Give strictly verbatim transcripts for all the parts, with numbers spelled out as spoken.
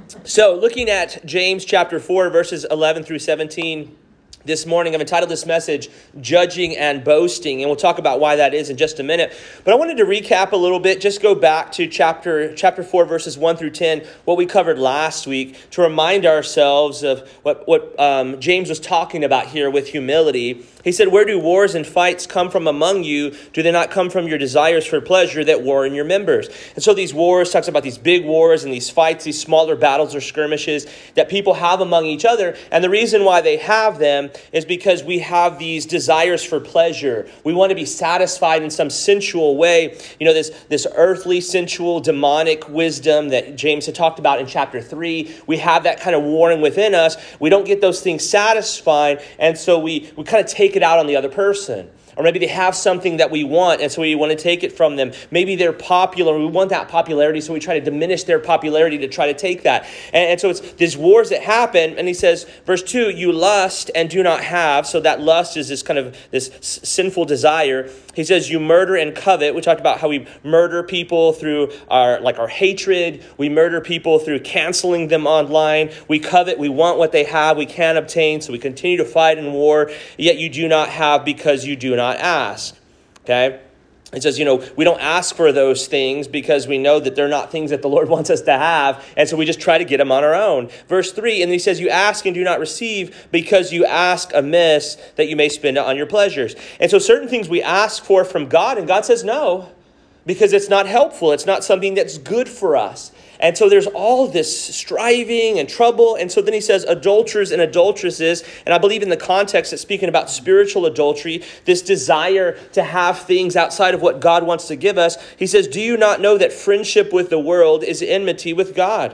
So looking at James chapter four, verses eleven through seventeen, this morning, I've entitled this message, Judging and Boasting, and we'll talk about why that is in just a minute. But I wanted to recap a little bit, just go back to chapter chapter four, verses one through ten, what we covered last week, to remind ourselves of what, what um, James was talking about here with humility. He said, where do wars and fights come from among you? Do they not come from your desires for pleasure that war in your members? And so these wars, talks about these big wars and these fights, these smaller battles or skirmishes that people have among each other. And the reason why they have them is because we have these desires for pleasure. We want to be satisfied in some sensual way. You know, this, this earthly, sensual, demonic wisdom that James had talked about in chapter three. We have that kind of warring within us. We don't get those things satisfied. And so we, we kind of take it out on the other person. Or maybe they have something that we want, and so we want to take it from them. Maybe they're popular. We want that popularity, so we try to diminish their popularity to try to take that. And, and so it's these wars that happen, and he says, verse two, you lust and do not have. So that lust is this kind of this sinful desire. He says, you murder and covet. We talked about how we murder people through our like our hatred. We murder people through canceling them online. We covet. We want what they have. We can't obtain, so we continue to fight in war. Yet you do not have because you do not ask. Okay? It says, you know, we don't ask for those things because we know that they're not things that the Lord wants us to have. And so we just try to get them on our own. Verse three, and he says, you ask and do not receive because you ask amiss that you may spend it on your pleasures. And so certain things we ask for from God, and God says no, because it's not helpful. It's not something that's good for us. And so there's all this striving and trouble. And so then he says adulterers and adulteresses. And I believe in the context it's speaking about spiritual adultery, this desire to have things outside of what God wants to give us. He says, do you not know that friendship with the world is enmity with God?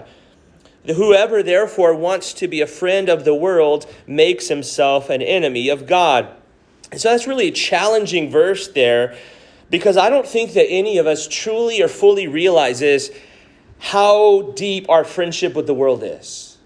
Whoever therefore wants to be a friend of the world makes himself an enemy of God. And so that's really a challenging verse there, because I don't think that any of us truly or fully realizes how deep our friendship with the world is.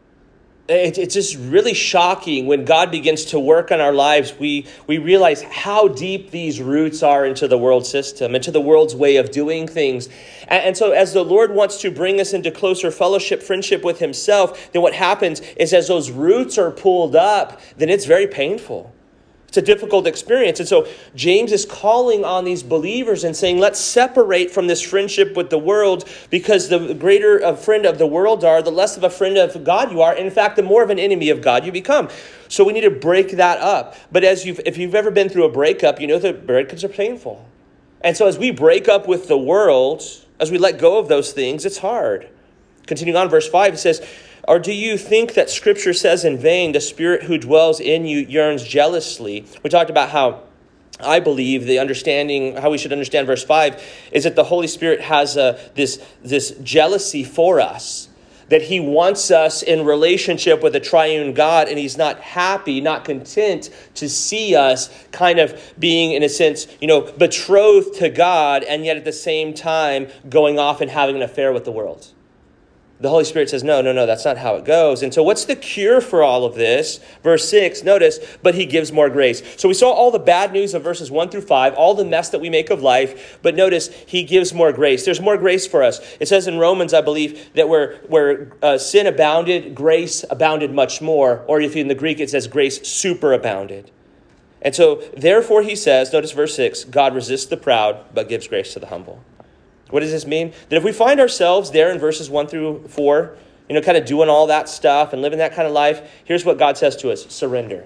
It, it's just really shocking when God begins to work on our lives. We, we realize how deep these roots are into the world system, into the world's way of doing things. And, and so as the Lord wants to bring us into closer fellowship, friendship with himself, then what happens is as those roots are pulled up, then it's very painful. It's a difficult experience. And so James is calling on these believers and saying, let's separate from this friendship with the world, because the greater a friend of the world are, the less of a friend of God you are. And in fact, the more of an enemy of God you become. So we need to break that up. But as you've, if you've ever been through a breakup, you know that breakups are painful. And so as we break up with the world, as we let go of those things, it's hard. Continuing on, verse five, it says, or do you think that Scripture says in vain, the Spirit who dwells in you yearns jealously? We talked about how I believe the understanding, how we should understand verse five, is that the Holy Spirit has a, this, this jealousy for us, that he wants us in relationship with a triune God, and he's not happy, not content to see us kind of being, in a sense, you know, betrothed to God, and yet at the same time going off and having an affair with the world. The Holy Spirit says, no, no, no, that's not how it goes. And so what's the cure for all of this? Verse six, notice, but he gives more grace. So we saw all the bad news of verses one through five, all the mess that we make of life. But notice, he gives more grace. There's more grace for us. It says in Romans, I believe, that where, where uh, sin abounded, grace abounded much more. Or if in the Greek, it says grace superabounded. And so, therefore, he says, notice verse six, God resists the proud, but gives grace to the humble. What does this mean? That if we find ourselves there in verses one through four, you know, kind of doing all that stuff and living that kind of life, here's what God says to us: surrender.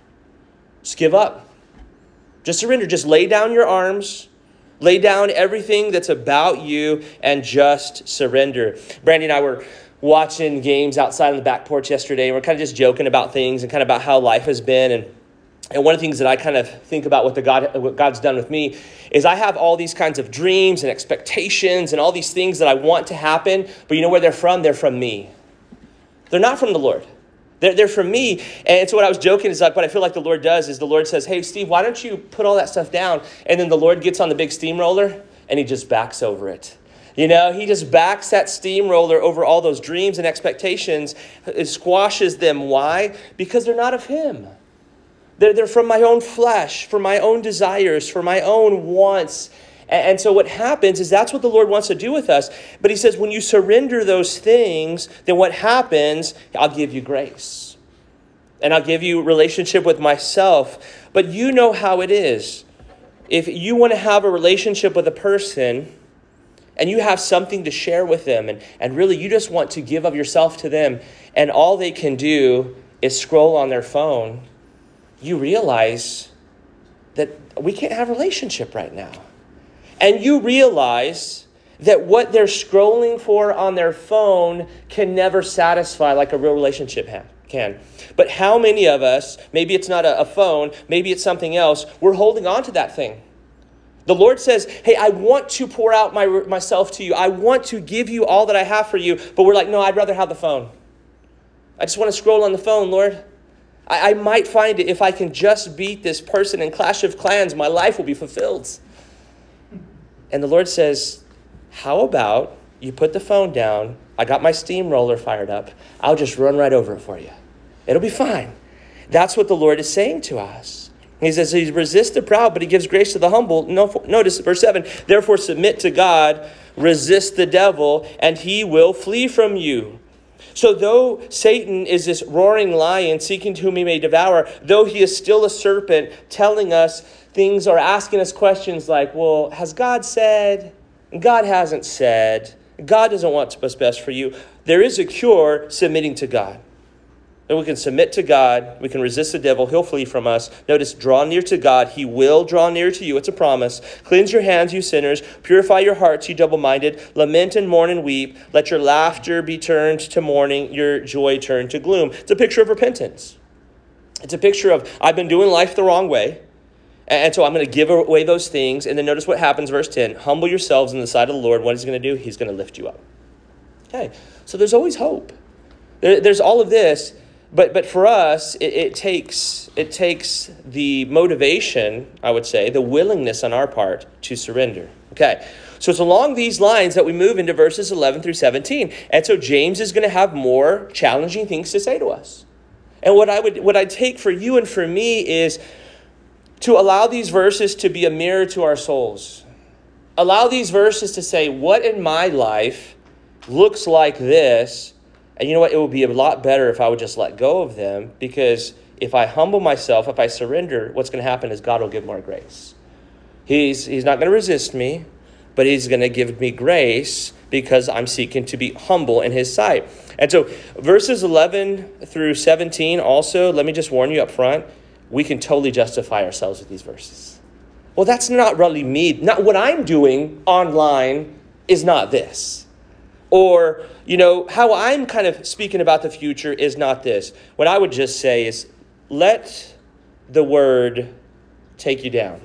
Just give up. Just surrender. Just lay down your arms. Lay down everything that's about you and just surrender. Brandy and I were watching games outside on the back porch yesterday, and we're kind of just joking about things and kind of about how life has been. And And one of the things that I kind of think about what the God, what God's done with me is I have all these kinds of dreams and expectations and all these things that I want to happen. But you know where they're from? They're from me. They're not from the Lord. They're, they're from me. And so what I was joking is like what I feel like the Lord does is the Lord says, hey, Steve, why don't you put all that stuff down? And then the Lord gets on the big steamroller and he just backs over it. You know, he just backs that steamroller over all those dreams and expectations. It squashes them. Why? Because they're not of him. They're, they're from my own flesh, for my own desires, for my own wants. And, and so what happens is that's what the Lord wants to do with us. But he says, when you surrender those things, then what happens? I'll give you grace. And I'll give you relationship with myself. But you know how it is. If you want to have a relationship with a person and you have something to share with them, and, and really you just want to give of yourself to them, and all they can do is scroll on their phone, you realize that we can't have a relationship right now. And you realize that what they're scrolling for on their phone can never satisfy like a real relationship can. But how many of us, maybe it's not a, a phone, maybe it's something else, we're holding on to that thing. The Lord says, hey, I want to pour out my, myself to you. I want to give you all that I have for you. But we're like, no, I'd rather have the phone. I just want to scroll on the phone, Lord. I, I might find it if I can just beat this person in Clash of Clans, my life will be fulfilled. And the Lord says, how about you put the phone down? I got my steamroller fired up. I'll just run right over it for you. It'll be fine. That's what the Lord is saying to us. He says he resists the proud, but he gives grace to the humble. No, notice verse seven, therefore submit to God, resist the devil, and he will flee from you. So though Satan is this roaring lion seeking whom he may devour, though he is still a serpent telling us things or asking us questions like, well, has God said? God hasn't said. God doesn't want what's best for you. There is a cure, submitting to God. And we can submit to God. We can resist the devil. He'll flee from us. Notice, draw near to God. He will draw near to you. It's a promise. Cleanse your hands, you sinners. Purify your hearts, you double-minded. Lament and mourn and weep. Let your laughter be turned to mourning, your joy turned to gloom. It's a picture of repentance. It's a picture of, I've been doing life the wrong way, and so I'm going to give away those things. And then notice what happens, verse ten. Humble yourselves in the sight of the Lord. What he's going to do? He's going to lift you up. Okay, so there's always hope. There, there's all of this. But but for us, it, it takes it takes the motivation, I would say, the willingness on our part to surrender. Okay, so it's along these lines that we move into verses eleven through seventeen. And so James is going to have more challenging things to say to us. And what I would what I take for you and for me is to allow these verses to be a mirror to our souls. Allow these verses to say, what in my life looks like this? And you know what? It would be a lot better if I would just let go of them, because if I humble myself, if I surrender, what's going to happen is God will give more grace. He's, he's not going to resist me, but he's going to give me grace because I'm seeking to be humble in his sight. And so verses eleven through seventeen also, let me just warn you up front, we can totally justify ourselves with these verses. Well, that's not really me. Not what I'm doing online is not this. Or, you know, how I'm kind of speaking about the future is not this. What I would just say is, let the word take you down.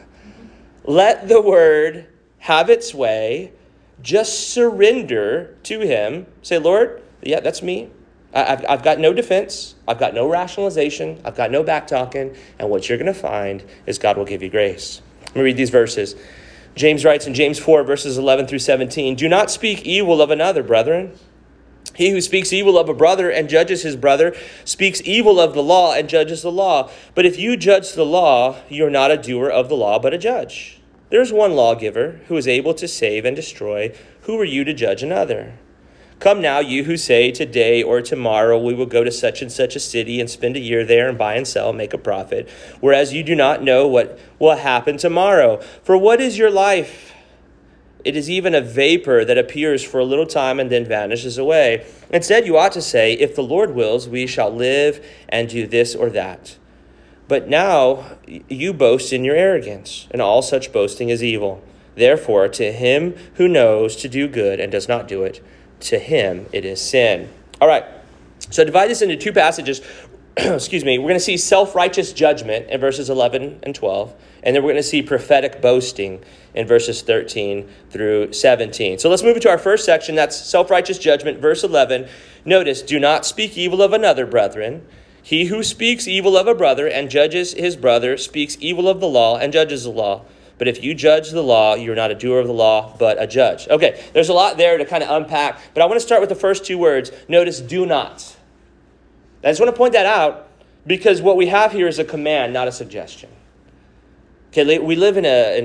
Let the word have its way. Just surrender to him. Say, Lord, yeah, that's me. I've, I've got no defense. I've got no rationalization. I've got no back talking. And what you're going to find is God will give you grace. Let me read these verses. James writes in James four, verses eleven through seventeen, do not speak evil of another, brethren. He who speaks evil of a brother and judges his brother speaks evil of the law and judges the law. But if you judge the law, you are not a doer of the law, but a judge. There is one lawgiver who is able to save and destroy. Who are you to judge another? Come now, you who say today or tomorrow we will go to such and such a city and spend a year there and buy and sell and make a profit, whereas you do not know what will happen tomorrow. For what is your life? It is even a vapor that appears for a little time and then vanishes away. Instead, you ought to say, if the Lord wills, we shall live and do this or that. But now you boast in your arrogance, and all such boasting is evil. Therefore, to him who knows to do good and does not do it, to him it is sin. All right, so divide this into two passages. Excuse me. We're going to see self-righteous judgment in verses eleven and twelve. And then we're going to see prophetic boasting in verses thirteen through seventeen. So let's move into our first section. That's self-righteous judgment, verse eleven. Notice, do not speak evil of another, brethren. He who speaks evil of a brother and judges his brother speaks evil of the law and judges the law. But if you judge the law, you're not a doer of the law, but a judge. Okay, there's a lot there to kind of unpack, but I want to start with the first two words. Notice, do not. I just want to point that out because what we have here is a command, not a suggestion. Okay, we live in a in a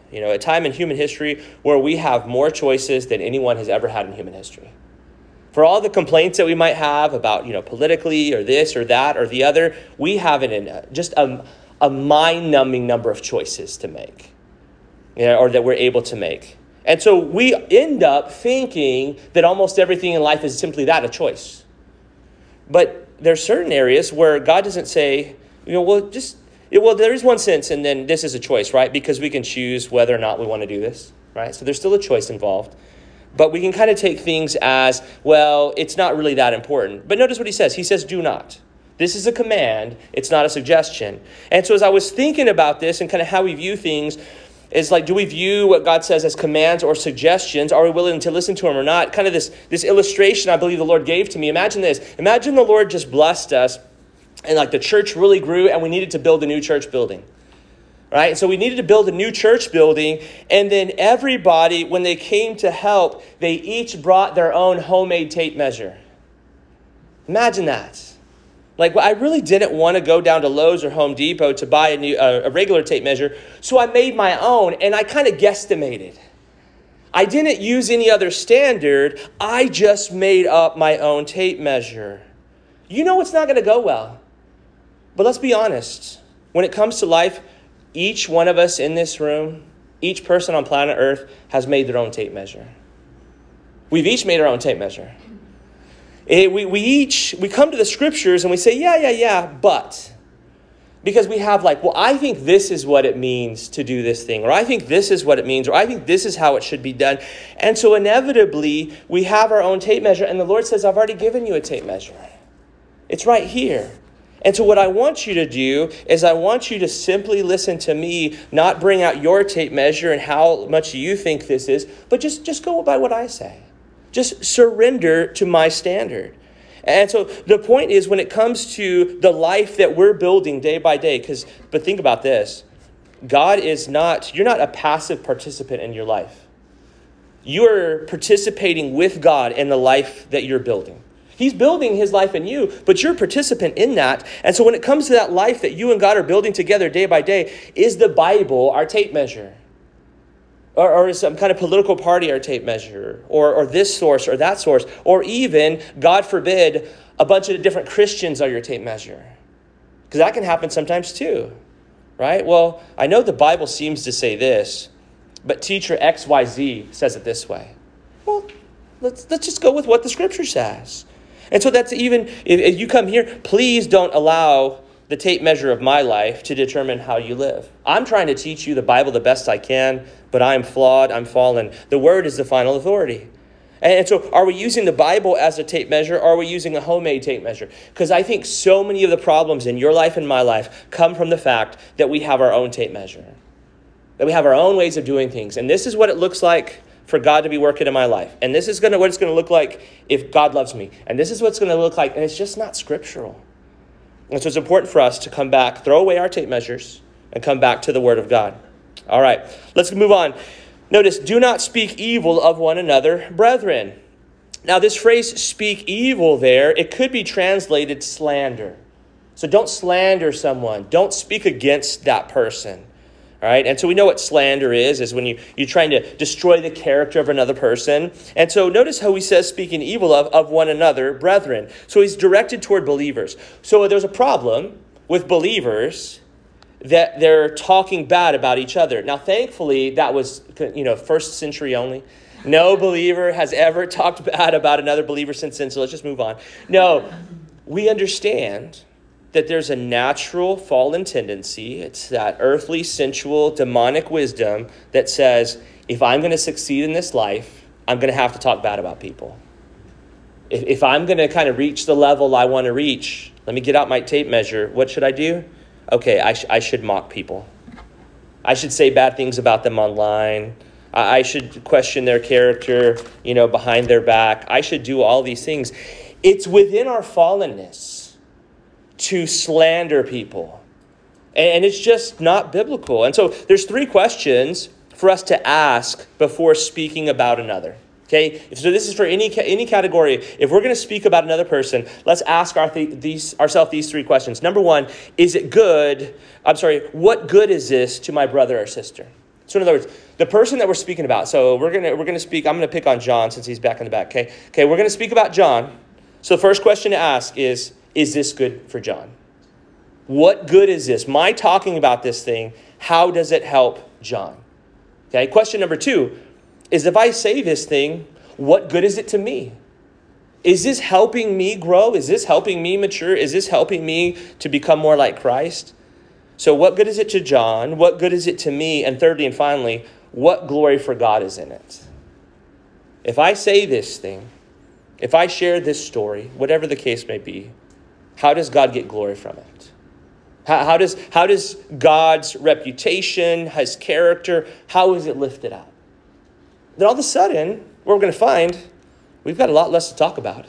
You know, a time in human history where we have more choices than anyone has ever had in human history. For all the complaints that we might have about, you know, politically or this or that or the other, we have it in just a, a mind-numbing number of choices to make, you know, or that we're able to make. And so we end up thinking that almost everything in life is simply that, a choice. But there's certain areas where God doesn't say, you know, well, just, well, there is one sense, and then this is a choice, right? Because we can choose whether or not we want to do this, right? So there's still a choice involved. But we can kind of take things as, well, it's not really that important. But notice what he says. He says, do not. This is a command. It's not a suggestion. And so as I was thinking about this and kind of how we view things, is like, do we view what God says as commands or suggestions? Are we willing to listen to him or not? Kind of this, this illustration I believe the Lord gave to me. Imagine this. Imagine the Lord just blessed us and like the church really grew and we needed to build a new church building. Right? So we needed to build a new church building, and then everybody, when they came to help, they each brought their own homemade tape measure. Imagine that. Like, well, I really didn't want to go down to Lowe's or Home Depot to buy a, new, uh, a regular tape measure, so I made my own, and I kind of guesstimated. I didn't use any other standard. I just made up my own tape measure. You know it's not going to go well. But let's be honest. When it comes to life, each one of us in this room, each person on planet Earth has made their own tape measure. We've each made our own tape measure. It, we, we each, we come to the scriptures and we say, yeah, yeah, yeah, but. Because we have like, well, I think this is what it means to do this thing. Or I think this is what it means. Or I think this is how it should be done. And so inevitably, we have our own tape measure. And the Lord says, I've already given you a tape measure. It's right here. And so what I want you to do is I want you to simply listen to me, not bring out your tape measure and how much you think this is, but just, just go by what I say. Just surrender to my standard. And so the point is, when it comes to the life that we're building day by day, because, but think about this, God is not, you're not a passive participant in your life. You are participating with God in the life that you're building. He's building his life in you, but you're a participant in that. And so when it comes to that life that you and God are building together day by day, is the Bible our tape measure? Or, or is some kind of political party our tape measure? Or, or this source or that source? Or even, God forbid, a bunch of different Christians are your tape measure? Because that can happen sometimes too, right? Well, I know the Bible seems to say this, but teacher X Y Z says it this way. Well, let's, let's just go with what the scripture says. And so that's even, if, if you come here, please don't allow the tape measure of my life to determine how you live. I'm trying to teach you the Bible the best I can, but I'm flawed, I'm fallen. The Word is the final authority. And so are we using the Bible as a tape measure, or are we using a homemade tape measure? Because I think so many of the problems in your life and my life come from the fact that we have our own tape measure. That we have our own ways of doing things. And this is what it looks like for God to be working in my life. And this is gonna what it's going to look like if God loves me. And this is what it's going to look like. And it's just not scriptural. And so it's important for us to come back, throw away our tape measures, and come back to the Word of God. All right, let's move on. Notice, do not speak evil of one another, brethren. Now, this phrase, speak evil there, it could be translated slander. So don't slander someone. Don't speak against that person. All right, and so we know what slander is, is when you, you're trying to destroy the character of another person. And so notice how he says speaking evil of, of one another, brethren. So he's directed toward believers. So there's a problem with believers that they're talking bad about each other. Now, thankfully, that was, you know, first century only. No believer has ever talked bad about another believer since then, so let's just move on. No, we understand that there's a natural fallen tendency. It's that earthly, sensual, demonic wisdom that says, if I'm going to succeed in this life, I'm going to have to talk bad about people. If, if I'm going to kind of reach the level I want to reach, let me get out my tape measure. What should I do? Okay, I, sh- I should mock people. I should say bad things about them online. I, I should question their character, you know, behind their back. I should do all these things. It's within our fallenness to slander people. And it's just not biblical. And so there's three questions for us to ask before speaking about another. Okay, so this is for any any category. If we're going to speak about another person, let's ask our th- these ourselves these three questions. Number one, is it good? I'm sorry, what good is this to my brother or sister? So in other words, the person that we're speaking about, so we're gonna we're gonna speak, I'm gonna pick on John since he's back in the back. Okay. Okay, we're gonna speak about John. So the first question to ask is, is this good for John? What good is this? My talking about this thing, how does it help John? Okay, question number two is, if I say this thing, what good is it to me? Is this helping me grow? Is this helping me mature? Is this helping me to become more like Christ? So what good is it to John? What good is it to me? And thirdly and finally, what glory for God is in it? If I say this thing, if I share this story, whatever the case may be, how does God get glory from it? How, how does, how does God's reputation, his character, how is it lifted up? Then all of a sudden, what we're going to find, we've got a lot less to talk about.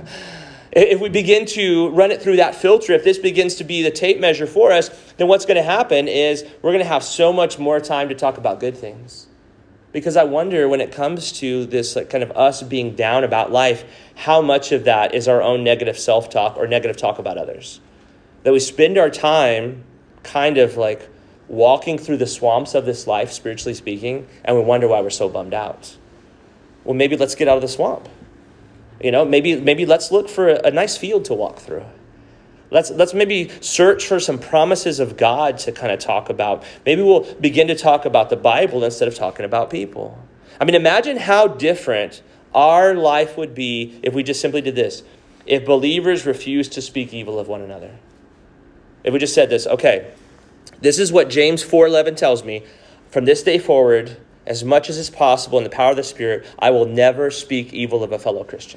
If we begin to run it through that filter, if this begins to be the tape measure for us, then what's going to happen is we're going to have so much more time to talk about good things. Because I wonder, when it comes to this like kind of us being down about life, how much of that is our own negative self-talk or negative talk about others? That we spend our time kind of like walking through the swamps of this life, spiritually speaking, and we wonder why we're so bummed out. Well, maybe let's get out of the swamp. You know, maybe maybe let's look for a, a nice field to walk through. Let's let's maybe search for some promises of God to kind of talk about. Maybe we'll begin to talk about the Bible instead of talking about people. I mean, imagine how different our life would be if we just simply did this. If believers refused to speak evil of one another. If we just said this, okay, this is what James four eleven tells me. From this day forward, as much as is possible in the power of the Spirit, I will never speak evil of a fellow Christian.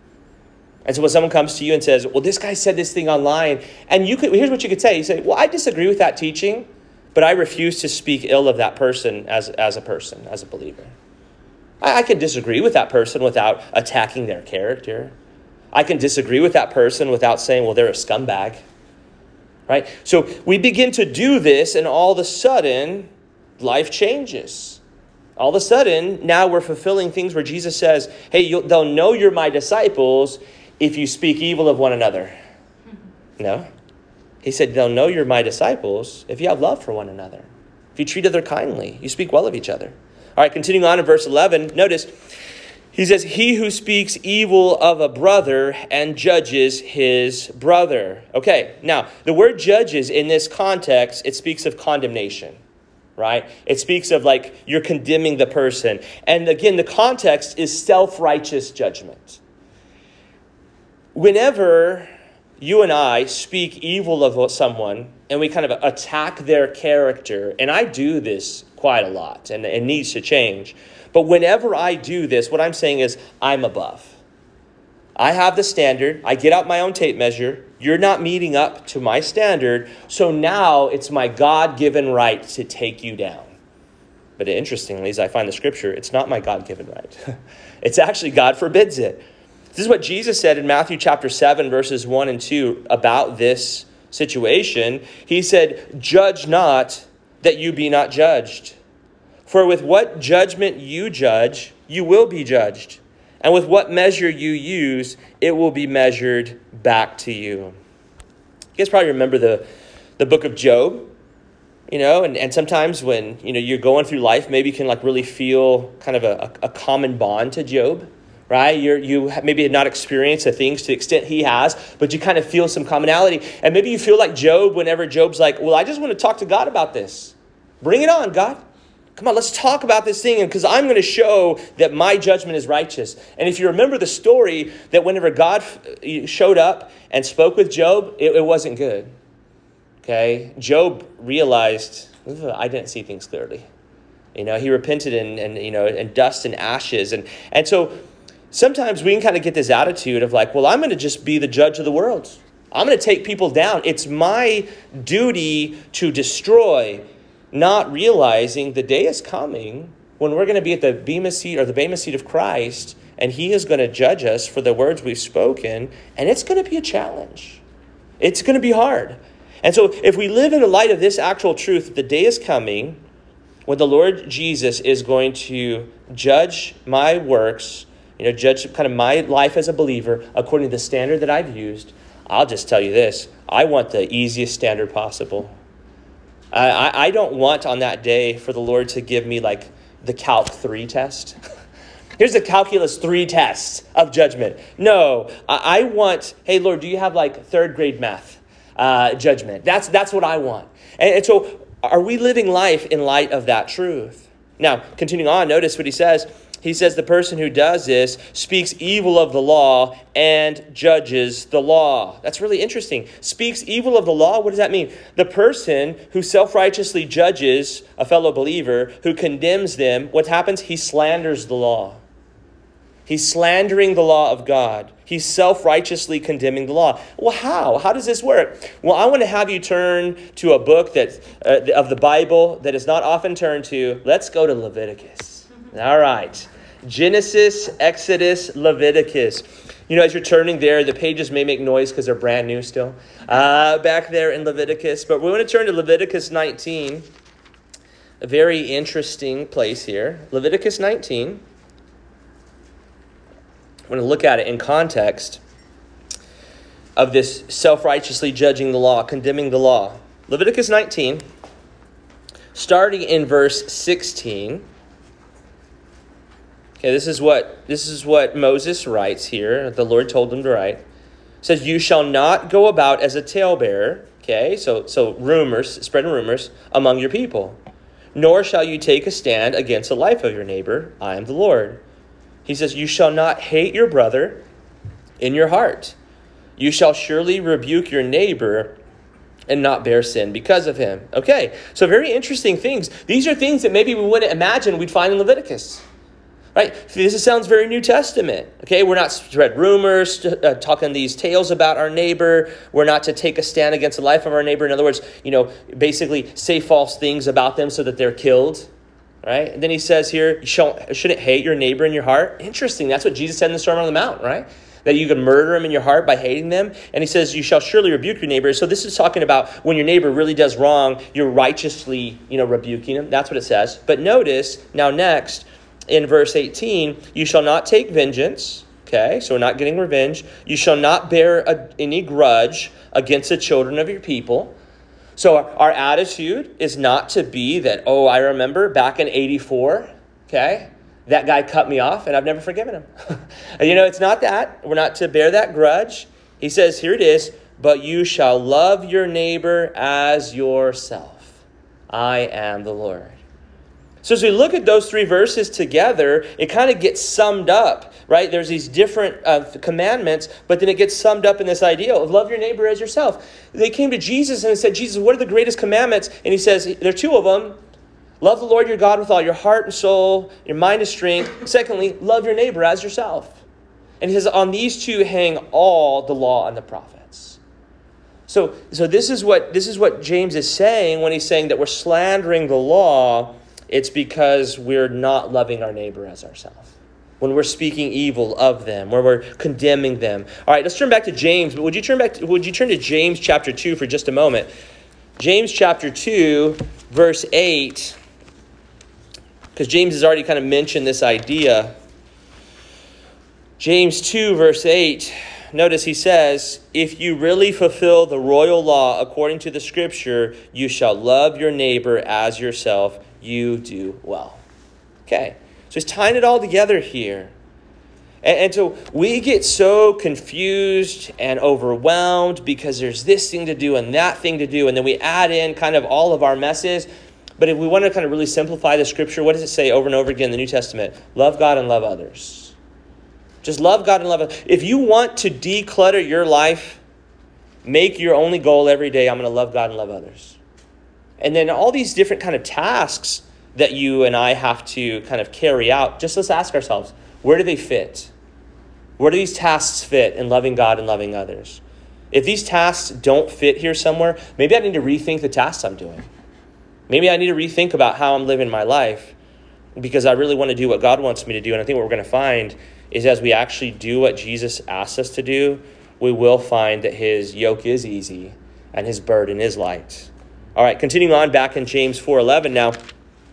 And so when someone comes to you and says, well, this guy said this thing online, and you could, here's what you could say. You say, well, I disagree with that teaching, but I refuse to speak ill of that person as, as a person, as a believer. I, I can disagree with that person without attacking their character. I can disagree with that person without saying, well, they're a scumbag. Right? So we begin to do this, and all of a sudden, life changes. All of a sudden, now we're fulfilling things where Jesus says, hey, you'll, they'll know you're my disciples if you speak evil of one another. No. He said, they'll know you're my disciples if you have love for one another. If you treat other kindly, you speak well of each other. All right, continuing on in verse eleven, notice, he says, he who speaks evil of a brother and judges his brother. Okay, now, the word judges in this context, it speaks of condemnation. Right? It speaks of like you're condemning the person. And again, the context is self-righteous judgment. Whenever you and I speak evil of someone and we kind of attack their character, and I do this quite a lot and it needs to change. But whenever I do this, what I'm saying is I'm above. I have the standard. I get out my own tape measure. You're not meeting up to my standard. So now it's my God-given right to take you down. But interestingly, as I find the scripture, it's not my God-given right. It's actually God forbids it. This is what Jesus said in Matthew chapter seven, verses one and two about this situation. He said, judge not that you be not judged. For with what judgment you judge, you will be judged. And with what measure you use, it will be measured back to you. You guys probably remember the, the book of Job, you know, and, and sometimes when, you know, you're going through life, maybe you can like really feel kind of a, a common bond to Job, right? You're, you maybe have not experienced the things to the extent he has, but you kind of feel some commonality. And maybe you feel like Job whenever Job's like, well, I just want to talk to God about this. Bring it on, God. Come on, let's talk about this thing, because I'm going to show that my judgment is righteous. And if you remember the story, that whenever God showed up and spoke with Job, it, it wasn't good. Okay? Job realized, I didn't see things clearly. You know, he repented in, and you know, in dust and ashes. And, and so sometimes we can kind of get this attitude of like, well, I'm going to just be the judge of the world. I'm going to take people down. It's my duty to destroy. Not realizing the day is coming when we're going to be at the bema seat or the bema seat of Christ, and he is going to judge us for the words we've spoken, and it's going to be a challenge. It's going to be hard. And so if we live in the light of this actual truth, that the day is coming when the Lord Jesus is going to judge my works, you know, judge kind of my life as a believer according to the standard that I've used, I'll just tell you this. I want the easiest standard possible. I, I, I don't want on that day for the Lord to give me like the Calc three test. Here's the Calculus three test of judgment. No, I, I want, hey, Lord, do you have like third grade math uh, judgment? That's, that's what I want. And, and so are we living life in light of that truth? Now, continuing on, notice what he says. He says the person who does this speaks evil of the law and judges the law. That's really interesting. Speaks evil of the law. What does that mean? The person who self-righteously judges a fellow believer, who condemns them, what happens? He slanders the law. He's slandering the law of God. He's self-righteously condemning the law. Well, how? How does this work? Well, I want to have you turn to a book that uh, of the Bible that is not often turned to. Let's go to Leviticus. All right. Genesis, Exodus, Leviticus. You know, as you're turning there, the pages may make noise because they're brand new still. Uh, back there in Leviticus. But we want to turn to Leviticus nineteen. A very interesting place here. Leviticus nineteen. I want to look at it in context of this self-righteously judging the law, condemning the law. Leviticus nineteen, starting in verse sixteen. Okay, this is what this is what Moses writes here. The Lord told him to write. It says, "You shall not go about as a talebearer." Okay, so so rumors, spreading rumors among your people. "Nor shall you take a stand against the life of your neighbor. I am the Lord." He says, "You shall not hate your brother in your heart. You shall surely rebuke your neighbor and not bear sin because of him." Okay, so very interesting things. These are things that maybe we wouldn't imagine we'd find in Leviticus. Right? This sounds very New Testament. Okay, we're not to spread rumors, uh, talking these tales about our neighbor. We're not to take a stand against the life of our neighbor. In other words, you know, basically say false things about them so that they're killed. Right? And then he says here, you shouldn't hate your neighbor in your heart. Interesting. That's what Jesus said in the Sermon on the Mount, right? That you can murder them in your heart by hating them. And he says, you shall surely rebuke your neighbor. So this is talking about when your neighbor really does wrong, you're righteously, you know, rebuking him. That's what it says. But notice, now next, in verse eighteen, you shall not take vengeance. Okay, so we're not getting revenge. You shall not bear a, any grudge against the children of your people. So our, our attitude is not to be that, oh, I remember back in eighty-four, okay, that guy cut me off and I've never forgiven him. You know, it's not that. We're not to bear that grudge. He says, here it is, but you shall love your neighbor as yourself. I am the Lord. So as we look at those three verses together, it kind of gets summed up, right? There's these different uh, commandments, but then it gets summed up in this idea of love your neighbor as yourself. They came to Jesus and said, Jesus, what are the greatest commandments? And he says, there are two of them. Love the Lord your God with all your heart and soul, your mind and strength. Secondly, love your neighbor as yourself. And he says, on these two hang all the law and the prophets. So, so this is what this is what James is saying when he's saying that we're slandering the law. It's because we're not loving our neighbor as ourselves. When we're speaking evil of them, when we're condemning them. All right, let's turn back to James. But would you turn back? To, would you turn to James chapter two for just a moment? James chapter two, verse eight. Because James has already kind of mentioned this idea. James two, verse eight. Notice he says, if you really fulfill the royal law according to the scripture, you shall love your neighbor as yourself. You do well. Okay, so he's tying it all together here. And, and so we get so confused and overwhelmed because there's this thing to do and that thing to do. And then we add in kind of all of our messes. But if we want to kind of really simplify the scripture, what does it say over and over again in the New Testament? Love God and love others. Just love God and love others. If you want to declutter your life, make your only goal every day, I'm going to love God and love others. And then all these different kind of tasks that you and I have to kind of carry out, just let's ask ourselves, where do they fit? Where do these tasks fit in loving God and loving others? If these tasks don't fit here somewhere, maybe I need to rethink the tasks I'm doing. Maybe I need to rethink about how I'm living my life because I really want to do what God wants me to do. And I think what we're going to find is as we actually do what Jesus asks us to do, we will find that his yoke is easy and his burden is light. All right, continuing on back in James four eleven now. It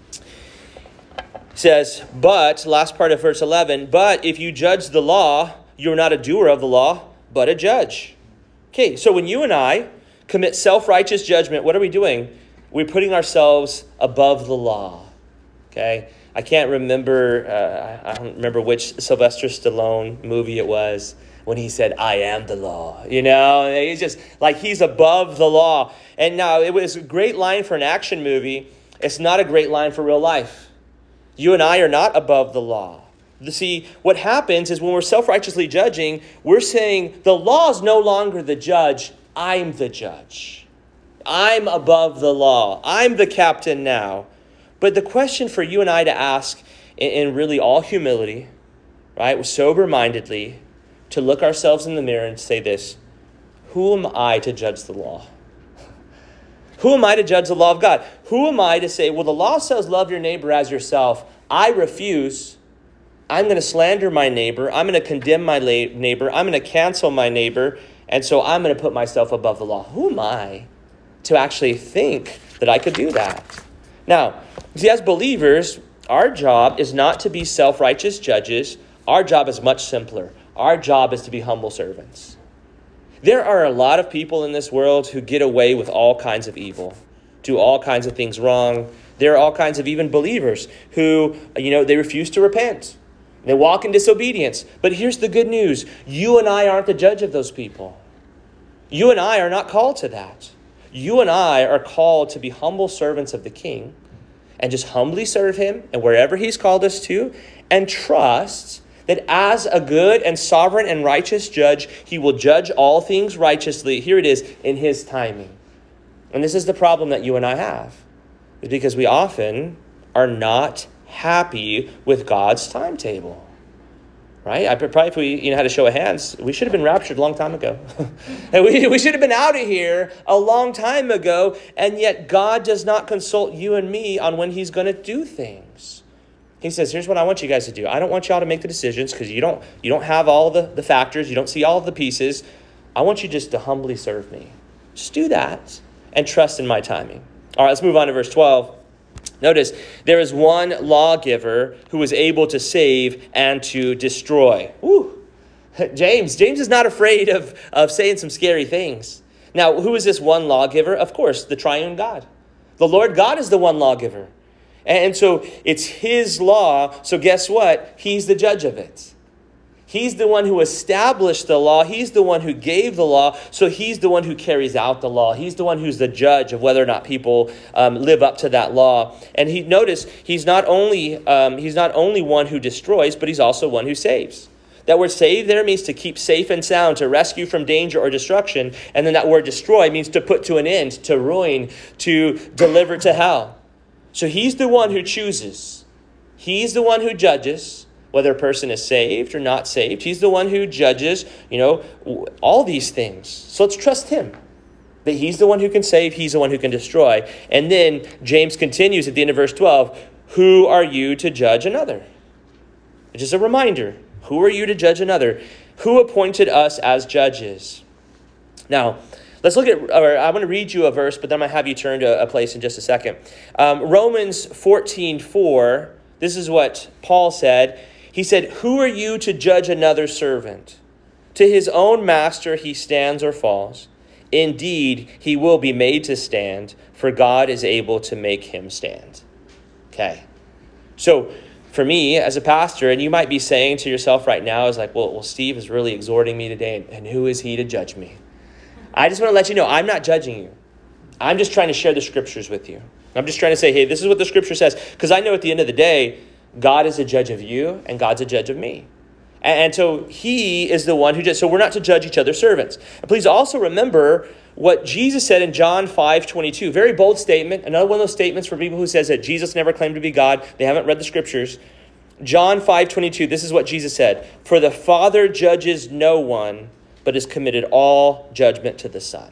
says, but, last part of verse eleven, but if you judge the law, you're not a doer of the law, but a judge. Okay, so when you and I commit self-righteous judgment, what are we doing? we're putting ourselves above the law. Okay? I can't remember, uh, I don't remember which Sylvester Stallone movie it was when he said, I am the law. You know, he's just like he's above the law. And now it was a great line for an action movie. It's not a great line for real life. You and I are not above the law. You see, what happens is when we're self-righteously judging, we're saying the law is no longer the judge. I'm the judge. I'm above the law. I'm the captain now. But the question for you and I to ask in really all humility, right, sober-mindedly, to look ourselves in the mirror and say this: who am I to judge the law? Who am I to judge the law of God? Who am I to say, well, the law says love your neighbor as yourself. I refuse. I'm going to slander my neighbor. I'm going to condemn my neighbor. I'm going to cancel my neighbor. And so I'm going to put myself above the law. Who am I to actually think that I could do that? Now, see, as believers, our job is not to be self-righteous judges. Our job is much simpler. Our job is to be humble servants. There are a lot of people in this world who get away with all kinds of evil, do all kinds of things wrong. There are all kinds of even believers who, you know, they refuse to repent. They walk in disobedience. But here's the good news. You and I aren't the judge of those people. You and I are not called to that. You and I are called to be humble servants of the King and just humbly serve him and wherever he's called us to, and trust that as a good and sovereign and righteous judge, he will judge all things righteously. Here it is, in his timing. And this is the problem that you and I have, is because we often are not happy with God's timetable. Right? I probably, if we you know had a show of hands, we should have been raptured a long time ago. And we, we should have been out of here a long time ago. And yet God does not consult you and me on when he's going to do things. He says, here's what I want you guys to do. I don't want y'all to make the decisions because you don't you don't have all the, the factors. You don't see all of the pieces. I want you just to humbly serve me. Just do that and trust in my timing. All right, let's move on to verse twelve. Notice, there is one lawgiver who is able to save and to destroy. Woo. James, James is not afraid of, of saying some scary things. Now, who is this one lawgiver? Of course, the triune God. The Lord God is the one lawgiver. And so it's his law. So guess what? He's the judge of it. He's the one who established the law. He's the one who gave the law. So he's the one who carries out the law. He's the one who's the judge of whether or not people um, live up to that law. And he notice he's not only um, he's not only one who destroys, but he's also one who saves. That word save there means to keep safe and sound, to rescue from danger or destruction. And then that word destroy means to put to an end, to ruin, to deliver to hell. So he's the one who chooses. He's the one who judges whether a person is saved or not saved. He's the one who judges, you know, all these things. So let's trust him. That he's the one who can save. He's the one who can destroy. And then James continues at the end of verse twelve. Who are you to judge another? Just a reminder. Who are you to judge another? Who appointed us as judges? Now, let's look at, or I want to read you a verse, but then I'm going to have you turn to a place in just a second. Um, Romans fourteen four, this is what Paul said. He said, who are you to judge another servant? To his own master he stands or falls. Indeed, he will be made to stand, for God is able to make him stand. Okay. So for me as a pastor, and you might be saying to yourself right now, is like, well, well, Steve is really exhorting me today, and, and who is he to judge me? I just want to let you know, I'm not judging you. I'm just trying to share the scriptures with you. I'm just trying to say, hey, this is what the scripture says. Because I know at the end of the day, God is a judge of you, and God's a judge of me. And, and so he is the one who judges. So we're not to judge each other's servants. And please also remember what Jesus said in John five twenty-two. Very bold statement. Another one of those statements for people who says that Jesus never claimed to be God. They haven't read the scriptures. John five twenty-two, this is what Jesus said. For the Father judges no one, but has committed all judgment to the Son.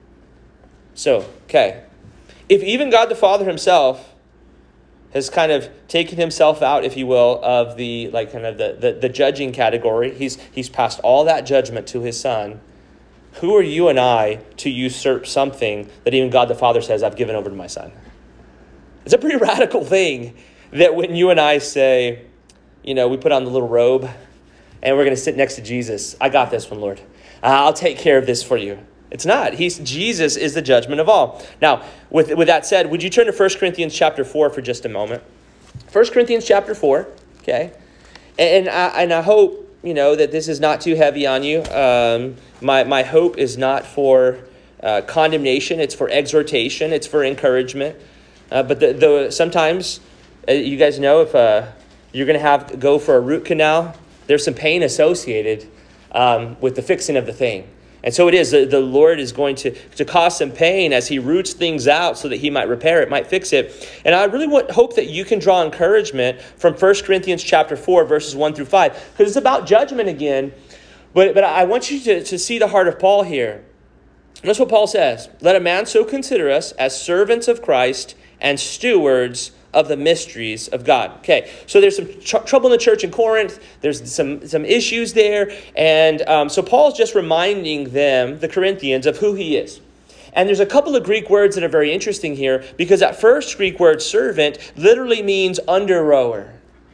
So, okay. If even God the Father himself has kind of taken himself out, if you will, of the like kind of the, the, the judging category. He's he's passed all that judgment to his Son. Who are you and I to usurp something that even God the Father says, I've given over to my Son? It's a pretty radical thing that when you and I say, you know, we put on the little robe and we're going to sit next to Jesus. I got this one, Lord. I'll take care of this for you. It's not. He's Jesus is the judgment of all. Now, with, with that said, would you turn to First Corinthians chapter four for just a moment? First Corinthians chapter four, okay? And, and, I, and I hope, you know, that this is not too heavy on you. Um, my, my hope is not for uh, condemnation. It's for exhortation. It's for encouragement. Uh, but the, the, sometimes, uh, you guys know, if uh, you're going to have to go for a root canal, there's some pain associated um, with the fixing of the thing. And so it is, the, the Lord is going to, to cause some pain as he roots things out so that he might repair it, might fix it. And I really want, hope that you can draw encouragement from First Corinthians chapter four, verses one through five, because it's about judgment again. But, but I want you to, to see the heart of Paul here. That's what Paul says. Let a man so consider us as servants of Christ and stewards of the mysteries of God. Okay, so there's some tr- trouble in the church in Corinth. There's some, some issues there. And um, so Paul's just reminding them, the Corinthians, of who he is. And there's a couple of Greek words that are very interesting here, because that first Greek word, servant, literally means under rower.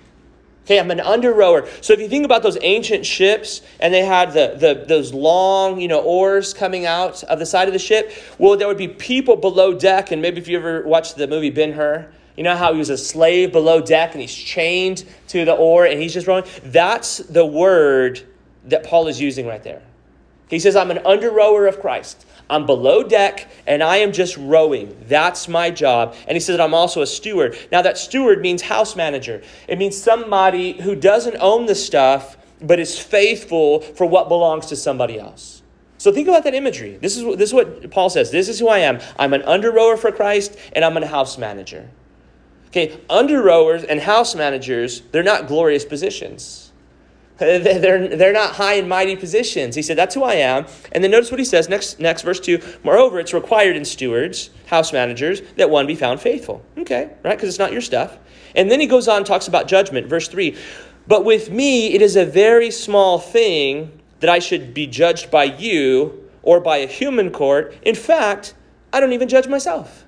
Okay, I'm an under rower. So if you think about those ancient ships, and they had the, the those long, you know, oars coming out of the side of the ship, well, there would be people below deck. And maybe if you ever watched the movie Ben-Hur, you know how he was a slave below deck and he's chained to the oar and he's just rowing? That's the word that Paul is using right there. He says, I'm an under rower of Christ. I'm below deck and I am just rowing. That's my job. And he says that I'm also a steward. Now that steward means house manager. It means somebody who doesn't own the stuff, but is faithful for what belongs to somebody else. So think about that imagery. This is, this is what Paul says. This is who I am. I'm an under rower for Christ and I'm a house manager. Okay, under rowers and house managers, they're not glorious positions. They're, they're not high and mighty positions. He said, that's who I am. And then notice what he says, next, next verse two. Moreover, it's required in stewards, house managers, that one be found faithful. Okay, right? Because it's not your stuff. And then he goes on and talks about judgment. Verse three. But with me, it is a very small thing that I should be judged by you or by a human court. In fact, I don't even judge myself.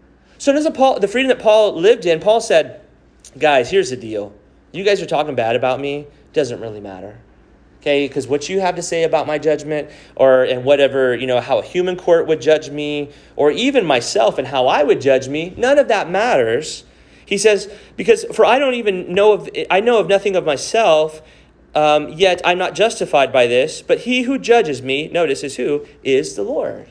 So does Paul, the freedom that Paul lived in, Paul said, guys, here's the deal. You guys are talking bad about me. Doesn't really matter. Okay, because what you have to say about my judgment, or and whatever, you know, how a human court would judge me, or even myself and how I would judge me, none of that matters. He says, because for I don't even know of, I know of nothing of myself, um, yet I'm not justified by this, but he who judges me, notice, is who? Is the Lord.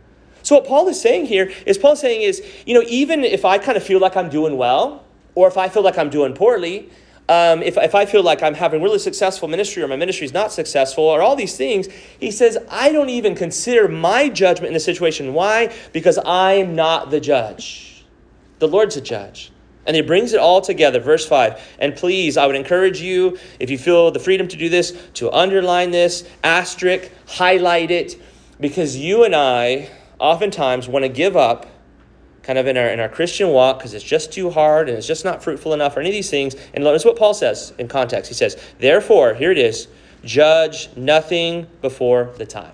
So what Paul is saying here is Paul is saying is, you know, even if I kind of feel like I'm doing well, or if I feel like I'm doing poorly, um, if, if I feel like I'm having really successful ministry or my ministry is not successful or all these things, he says, I don't even consider my judgment in the situation. Why? Because I'm not the judge. The Lord's the judge. And he brings it all together. Verse five. And please, I would encourage you, if you feel the freedom to do this, to underline this, asterisk, highlight it, because you and I oftentimes want to give up kind of in our in our Christian walk because it's just too hard and it's just not fruitful enough or any of these things. And notice what Paul says in context. He says, therefore, here it is, judge nothing before the time.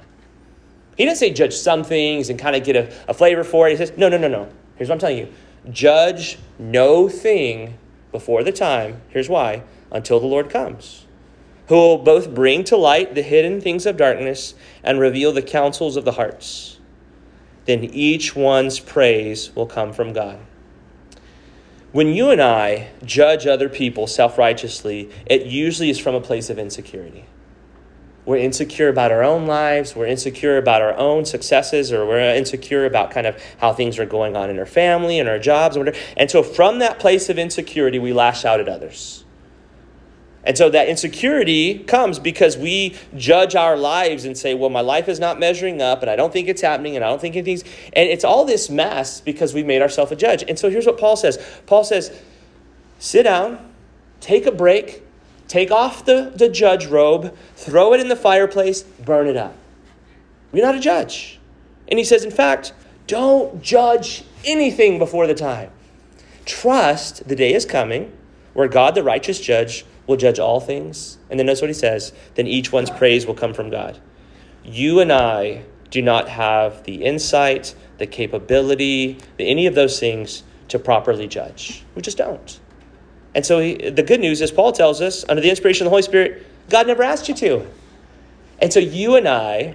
He didn't say judge some things and kind of get a, a flavor for it. He says, no, no, no, no. Here's what I'm telling you. Judge no thing before the time. Here's why. Until the Lord comes, who will both bring to light the hidden things of darkness and reveal the counsels of the hearts. Then each one's praise will come from God. When you and I judge other people self-righteously, it usually is from a place of insecurity. We're insecure about our own lives. We're insecure about our own successes, or we're insecure about kind of how things are going on in our family and our jobs. And whatever. And so from that place of insecurity, we lash out at others. And so that insecurity comes because we judge our lives and say, well, my life is not measuring up and I don't think it's happening and I don't think anything's... And it's all this mess because we've made ourselves a judge. And so here's what Paul says. Paul says, sit down, take a break, take off the, the judge robe, throw it in the fireplace, burn it up. You're not a judge. And he says, in fact, don't judge anything before the time. Trust the day is coming where God, the righteous judge, will judge all things. And then notice what he says. Then each one's praise will come from God. You and I do not have the insight, the capability, the, any of those things to properly judge. We just don't. And so he, the good news is Paul tells us, under the inspiration of the Holy Spirit, God never asked you to. And so you and I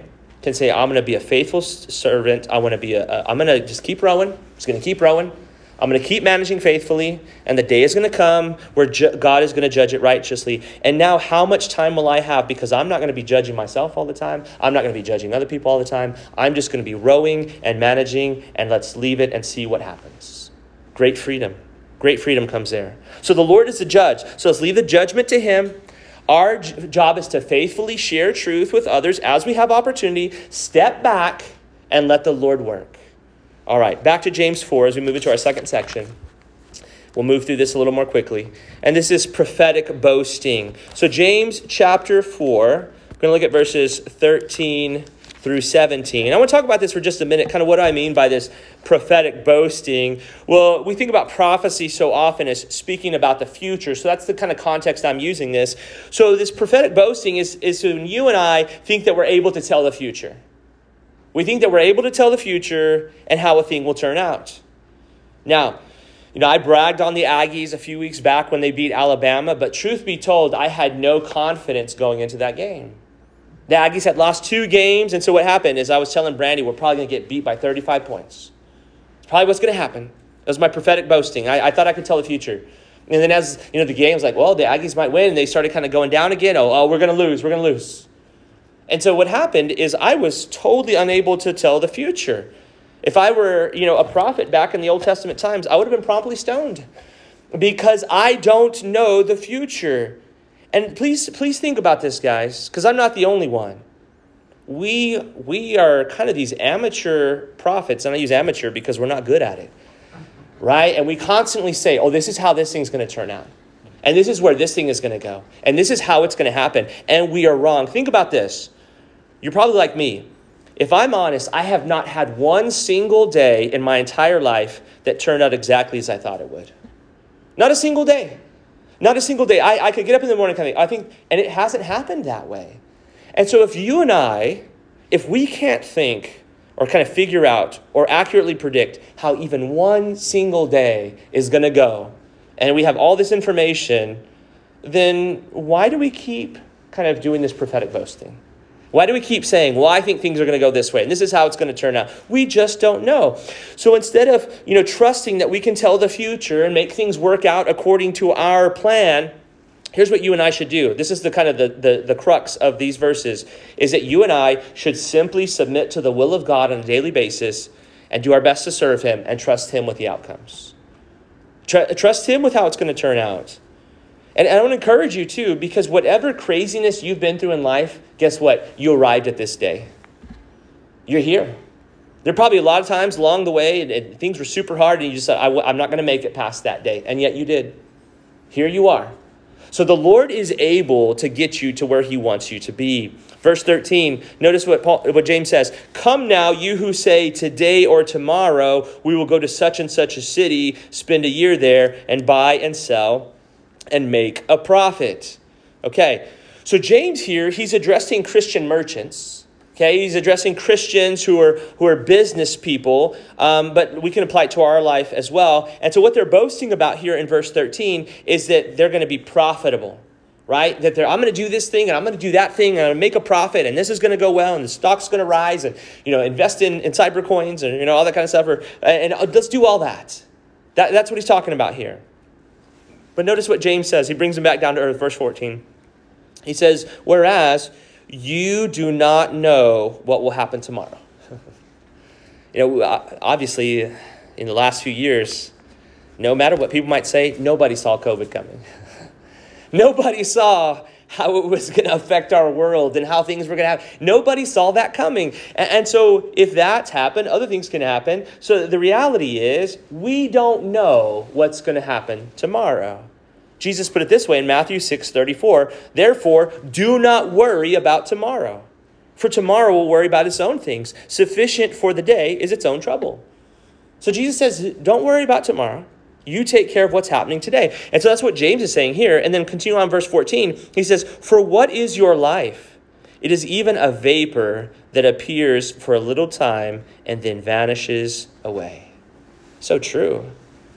can say, I'm going to be a faithful servant. I want to be a, a I'm going to just keep rowing. I'm just going to keep rowing. I'm going to keep managing faithfully, and the day is going to come where ju- God is going to judge it righteously. And now how much time will I have? Because I'm not going to be judging myself all the time. I'm not going to be judging other people all the time. I'm just going to be rowing and managing, and let's leave it and see what happens. Great freedom. Great freedom comes there. So the Lord is the judge. So let's leave the judgment to him. Our j- job is to faithfully share truth with others as we have opportunity. Step back and let the Lord work. All right, back to James four as we move into our second section. We'll move through this a little more quickly. And this is prophetic boasting. So James chapter four, we're going to look at verses thirteen through seventeen. I want to talk about this for just a minute. Kind of what do I mean by this prophetic boasting? Well, we think about prophecy so often as speaking about the future. So that's the kind of context I'm using this. So this prophetic boasting is, is when you and I think that we're able to tell the future. We think that we're able to tell the future and how a thing will turn out. Now, you know, I bragged on the Aggies a few weeks back when they beat Alabama, but truth be told, I had no confidence going into that game. The Aggies had lost two games, and so what happened is I was telling Brandy, we're probably going to get beat by thirty-five points. It's probably what's going to happen. That was my prophetic boasting. I, I thought I could tell the future. And then as, you know, the game was like, well, the Aggies might win, and they started kind of going down again. Oh, oh we're going to lose, we're going to lose. And so what happened is I was totally unable to tell the future. If I were, you know, a prophet back in the Old Testament times, I would have been promptly stoned because I don't know the future. And please, please think about this, guys, because I'm not the only one. We we are kind of these amateur prophets, and I use amateur because we're not good at it, right? And we constantly say, oh, this is how this thing's going to turn out. And this is where this thing is going to go. And this is how it's going to happen. And we are wrong. Think about this. You're probably like me. If I'm honest, I have not had one single day in my entire life that turned out exactly as I thought it would. Not a single day. Not a single day. I, I could get up in the morning and think, I think, and it hasn't happened that way. And so if you and I, if we can't think or kind of figure out or accurately predict how even one single day is going to go, and we have all this information, then why do we keep kind of doing this prophetic boasting? Why do we keep saying, well, I think things are going to go this way, and this is how it's going to turn out? We just don't know. So instead of, you know, trusting that we can tell the future and make things work out according to our plan, here's what you and I should do. This is the kind of the, the, the crux of these verses, is that you and I should simply submit to the will of God on a daily basis and do our best to serve him and trust him with the outcomes. Tr- trust him with how it's going to turn out. And I want to encourage you too, because whatever craziness you've been through in life, guess what? You arrived at this day. You're here. There are probably a lot of times along the way, and, and things were super hard, and you just said, I, I'm not going to make it past that day. And yet you did. Here you are. So the Lord is able to get you to where he wants you to be. Verse thirteen, notice what Paul, what James says. Come now, you who say today or tomorrow, we will go to such and such a city, spend a year there, and buy and sell and make a profit. Okay, so James here, he's addressing Christian merchants. Okay, he's addressing Christians who are who are business people, um, but we can apply it to our life as well. And so what they're boasting about here in verse thirteen is that they're going to be profitable, right? That they're, I'm going to do this thing and I'm going to do that thing and I'm going to make a profit and this is going to go well and the stock's going to rise and, you know, invest in, in cyber coins and, you know, all that kind of stuff. Or, and let's do all that. that. That's what he's talking about here. But notice what James says. He brings him back down to earth, verse fourteen. He says, whereas you do not know what will happen tomorrow. You know, obviously, in the last few years, no matter what people might say, nobody saw COVID coming. Nobody saw how it was going to affect our world and how things were going to happen. Nobody saw that coming. And, and so if that's happened, other things can happen. So the reality is we don't know what's going to happen tomorrow. Jesus put it this way in Matthew six thirty-four. Therefore, do not worry about tomorrow, for tomorrow will worry about its own things. Sufficient for the day is its own trouble. So Jesus says, don't worry about tomorrow. You take care of what's happening today. And so that's what James is saying here. And then continue on verse fourteen. He says, for what is your life? It is even a vapor that appears for a little time and then vanishes away. So true.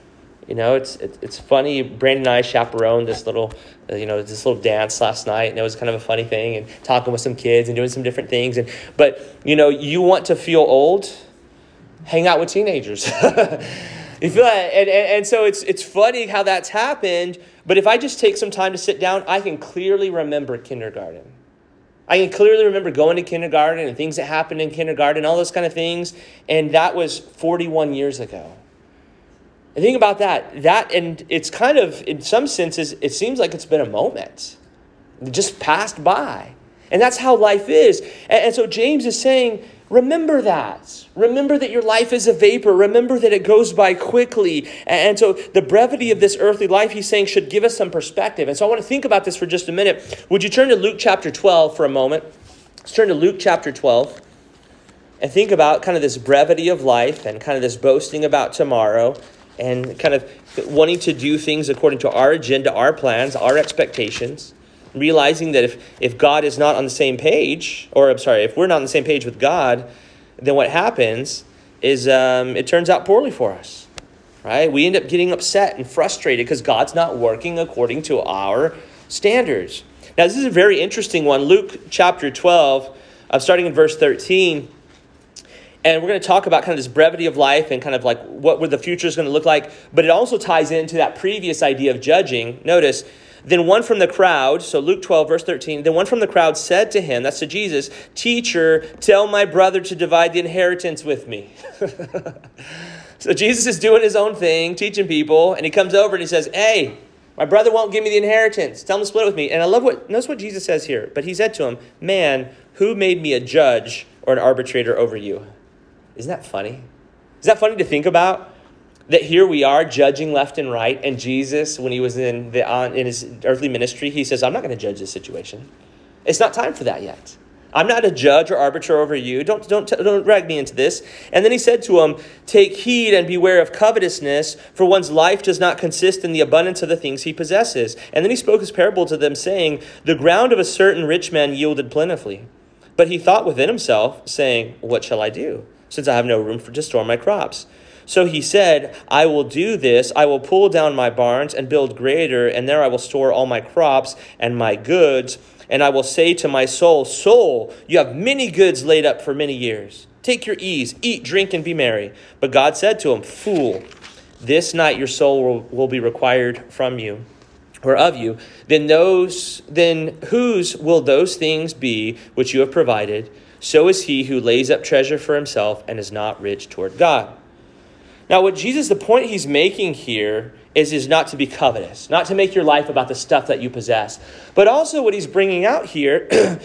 You know, it's it, it's funny. Brandon and I chaperoned this little, uh, you know, this little dance last night, and it was kind of a funny thing. And talking with some kids and doing some different things. And but you know, you want to feel old, hang out with teenagers. You feel that, and, and and so it's it's funny how that's happened. But if I just take some time to sit down, I can clearly remember kindergarten. I can clearly remember going to kindergarten and things that happened in kindergarten, all those kind of things. And that was forty-one years ago. And think about that. That, and it's kind of, in some senses, it seems like it's been a moment. It just passed by. And that's how life is. And, and so James is saying, remember that. Remember that your life is a vapor. Remember that it goes by quickly. And, and so the brevity of this earthly life, he's saying, should give us some perspective. And so I want to think about this for just a minute. Would you turn to Luke chapter twelve for a moment? Let's turn to Luke chapter twelve and think about kind of this brevity of life and kind of this boasting about tomorrow and kind of wanting to do things according to our agenda, our plans, our expectations. Realizing that if, if God is not on the same page, or I'm sorry, if we're not on the same page with God, then what happens is um, it turns out poorly for us, right? We end up getting upset and frustrated because God's not working according to our standards. Now, this is a very interesting one. Luke chapter twelve, uh, starting in verse thirteen. And we're going to talk about kind of this brevity of life and kind of like what the future is going to look like. But it also ties into that previous idea of judging. Notice, then one from the crowd, so Luke twelve, verse thirteen, then one from the crowd said to him, that's to Jesus, "Teacher, tell my brother to divide the inheritance with me." So Jesus is doing his own thing, teaching people, and he comes over and he says, "Hey, my brother won't give me the inheritance. Tell him to split it with me." And I love what, notice what Jesus says here. But he said to him, "Man, who made me a judge or an arbitrator over you?" Isn't that funny? Is that funny to think about? That here we are judging left and right, and Jesus, when he was in the on, in his earthly ministry, he says, "I'm not going to judge this situation. It's not time for that yet. I'm not a judge or arbiter over you. Don't don't don't drag me into this." And then he said to him, "Take heed and beware of covetousness, for one's life does not consist in the abundance of the things he possesses." And then he spoke his parable to them, saying, "The ground of a certain rich man yielded plentifully, but he thought within himself, saying, 'What shall I do, since I have no room for to store my crops?' So he said, 'I will do this. I will pull down my barns and build greater, and there I will store all my crops and my goods. And I will say to my soul, soul, you have many goods laid up for many years. Take your ease, eat, drink, and be merry.' But God said to him, 'Fool, this night your soul will, will be required from you, or of you. Then those, then whose will those things be which you have provided? So is he who lays up treasure for himself and is not rich toward God.'" Now, what Jesus, the point he's making here is, is not to be covetous, not to make your life about the stuff that you possess. But also what he's bringing out here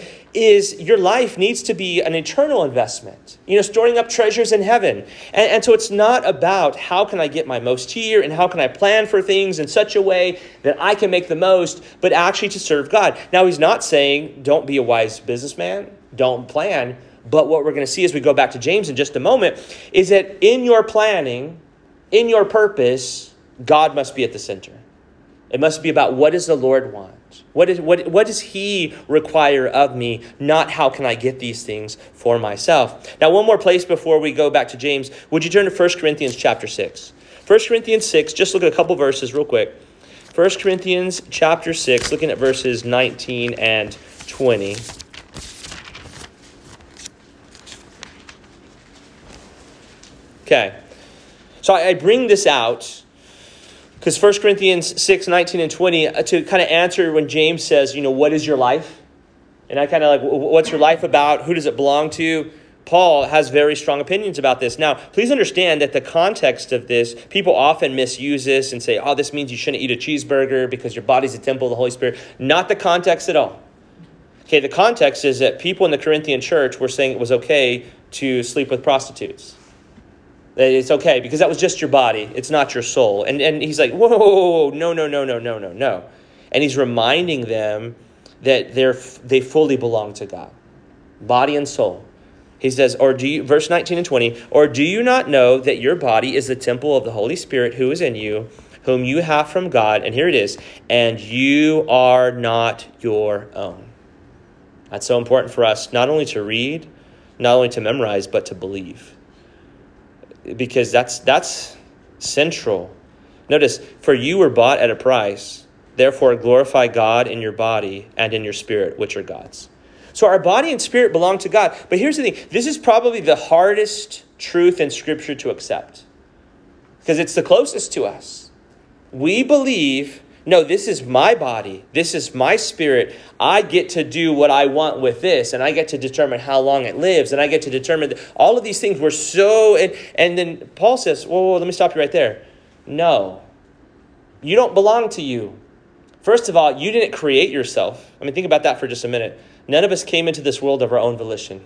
is your life needs to be an eternal investment, you know, storing up treasures in heaven. And, and so it's not about how can I get my most here and how can I plan for things in such a way that I can make the most, but actually to serve God. Now, he's not saying don't be a wise businessman, don't plan. But what we're going to see as we go back to James in just a moment is that in your planning, in your purpose, God must be at the center. It must be about what does the Lord want? What is what what does he require of me? Not how can I get these things for myself. Now, one more place before we go back to James. Would you turn to First Corinthians chapter six? First Corinthians six, just look at a couple verses real quick. First Corinthians chapter six, looking at verses nineteen and twenty. Okay, so I bring this out because First Corinthians six, nineteen and twenty, to kind of answer when James says, you know, what is your life? And I kind of like, what's your life about? Who does it belong to? Paul has very strong opinions about this. Now, please understand that the context of this, people often misuse this and say, oh, this means you shouldn't eat a cheeseburger because your body's a temple of the Holy Spirit. Not the context at all. Okay, the context is that people in the Corinthian church were saying it was okay to sleep with prostitutes. It's okay because that was just your body. It's not your soul. And and he's like, whoa, whoa, whoa, whoa, no, no, no, no, no, no, no. And he's reminding them that they're they fully belong to God, body and soul. He says, or do you, verse nineteen and twenty, or do you not know that your body is the temple of the Holy Spirit who is in you, whom you have from God? And here it is, and you are not your own. That's so important for us, not only to read, not only to memorize, but to believe. Because that's that's central Notice, for you were bought at a price. Therefore, glorify God in your body and in your spirit, which are God's. So our body and spirit belong to God. But here's the thing. This is probably the hardest truth in Scripture to accept, because it's the closest to us. We believe, no, this is my body. This is my spirit. I get to do what I want with this, and I get to determine how long it lives, and I get to determine that all of these things were so... And, and then Paul says, whoa, whoa, let me stop you right there. No, you don't belong to you. First of all, you didn't create yourself. I mean, think about that for just a minute. None of us came into this world of our own volition.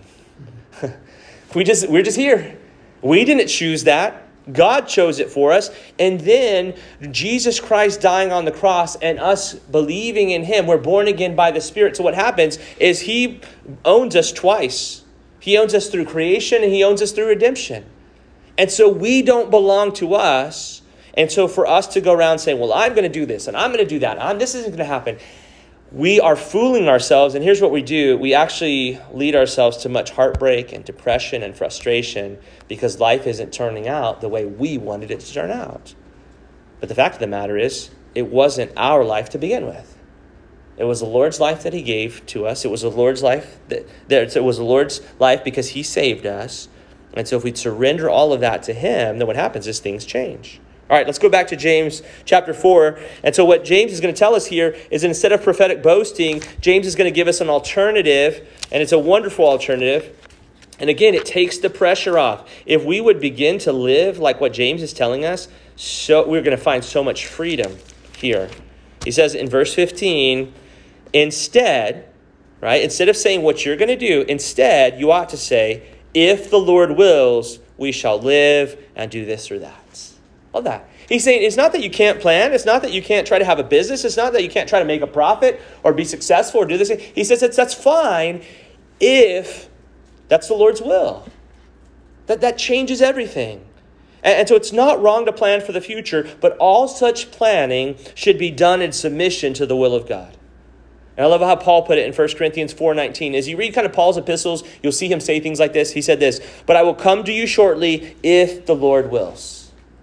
we just, we're just here. We didn't choose that. God chose it for us. And then Jesus Christ dying on the cross and us believing in him, we're born again by the Spirit. So what happens is he owns us twice. He owns us through creation and he owns us through redemption. And so we don't belong to us. And so for us to go around saying, well, I'm going to do this and I'm going to do that, I'm, this isn't going to happen, we are fooling ourselves. And here's what we do. We actually lead ourselves to much heartbreak and depression and frustration because life isn't turning out the way we wanted it to turn out. But the fact of the matter is, it wasn't our life to begin with. It was the Lord's life that he gave to us. It was the Lord's life that, that it was the Lord's life because he saved us. And so if we surrender all of that to him, then what happens is things change. All right, let's go back to James chapter four. And so what James is going to tell us here is instead of prophetic boasting, James is going to give us an alternative, and it's a wonderful alternative. And again, it takes the pressure off. If we would begin to live like what James is telling us, so we're going to find so much freedom here. He says in verse fifteen, instead, right, instead of saying what you're going to do, instead you ought to say, if the Lord wills, we shall live and do this or that. Love that. He's saying it's not that you can't plan. It's not that you can't try to have a business. It's not that you can't try to make a profit or be successful or do this. He says that's, that's fine if that's the Lord's will. That, that changes everything. And, and so it's not wrong to plan for the future, but all such planning should be done in submission to the will of God. And I love how Paul put it in First Corinthians four nineteen. As you read kind of Paul's epistles, you'll see him say things like this. He said this, but I will come to you shortly if the Lord wills.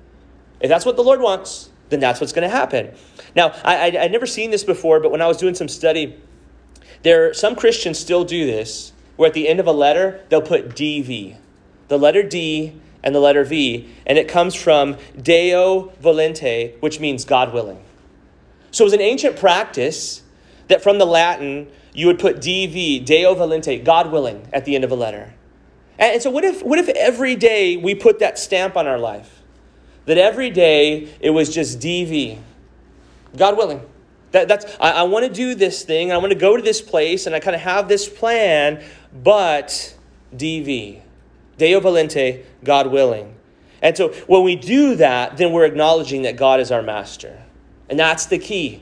If that's what the Lord wants, then that's what's going to happen. Now, I, I, I'd never seen this before, but when I was doing some study, there some Christians still do this, where at the end of a letter, they'll put D V. The letter D and the letter V, and it comes from Deo volente, which means God willing. So it was an ancient practice that from the Latin, you would put D V, Deo volente, God willing, at the end of a letter. And, and so what if, what if every day we put that stamp on our life? That every day it was just D V, God willing. That, that's I, I want to do this thing. I want to go to this place, and I kind of have this plan, but D V, Deo volente, God willing. And so when we do that, then we're acknowledging that God is our master. And that's the key.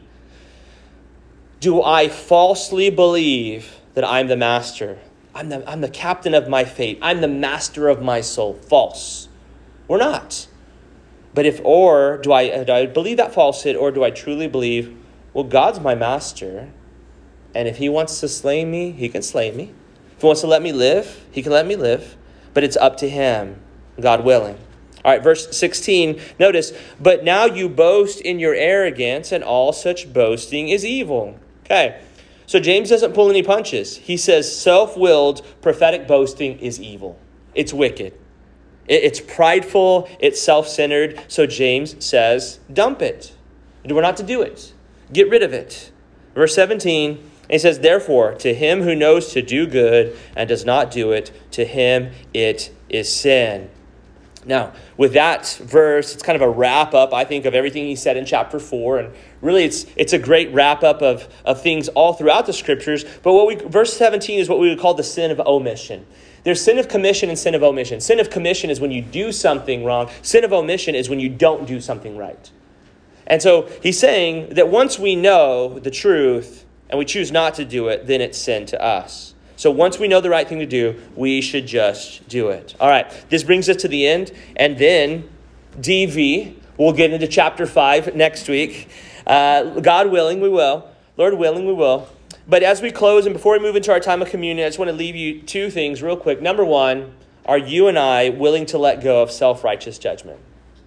Do I falsely believe that I'm the master? I'm the, I'm the captain of my fate. I'm the master of my soul. False. We're not. But if, or do I, do I believe that falsehood, or do I truly believe, well, God's my master, and if he wants to slay me, he can slay me. If he wants to let me live, he can let me live, but it's up to him, God willing. All right, verse sixteen, notice, but now you boast in your arrogance, and all such boasting is evil. Okay, so James doesn't pull any punches. He says self-willed prophetic boasting is evil. It's wicked. It's prideful, it's self-centered. So James says, dump it. We're not to do it. Get rid of it. Verse seventeen, he says, therefore, to him who knows to do good and does not do it, to him it is sin. Now, with that verse, it's kind of a wrap-up, I think, of everything he said in chapter four. And really, it's it's a great wrap-up of, of things all throughout the Scriptures. But what we verse seventeen is what we would call the sin of omission. There's sin of commission and sin of omission. Sin of commission is when you do something wrong. Sin of omission is when you don't do something right. And so he's saying that once we know the truth and we choose not to do it, then it's sin to us. So once we know the right thing to do, we should just do it. All right, this brings us to the end. And then D V, we'll get into chapter five next week. Uh, God willing, we will. Lord willing, we will. But as we close and before we move into our time of communion, I just want to leave you two things real quick. Number one, are you and I willing to let go of self-righteous judgment?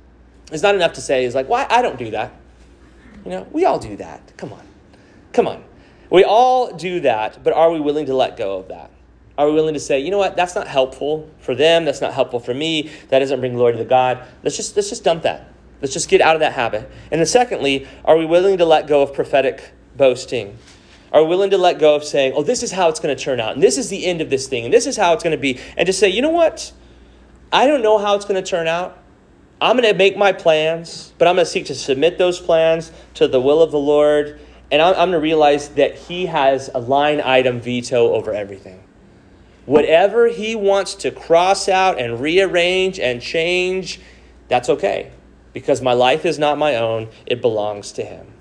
It's not enough to say, is like, well, I don't do that. You know, we all do that. Come on. Come on. We all do that, but are we willing to let go of that? Are we willing to say, you know what, that's not helpful for them, that's not helpful for me, that doesn't bring glory to God. Let's just let's just dump that. Let's just get out of that habit. And then secondly, are we willing to let go of prophetic boasting? Are we willing to let go of saying, oh, this is how it's going to turn out, and this is the end of this thing, and this is how it's going to be, and just say, you know what, I don't know how it's going to turn out. I'm going to make my plans, but I'm going to seek to submit those plans to the will of the Lord. And I'm, I'm going to realize that he has a line item veto over everything. Whatever he wants to cross out and rearrange and change, that's okay. Because my life is not my own. It belongs to him.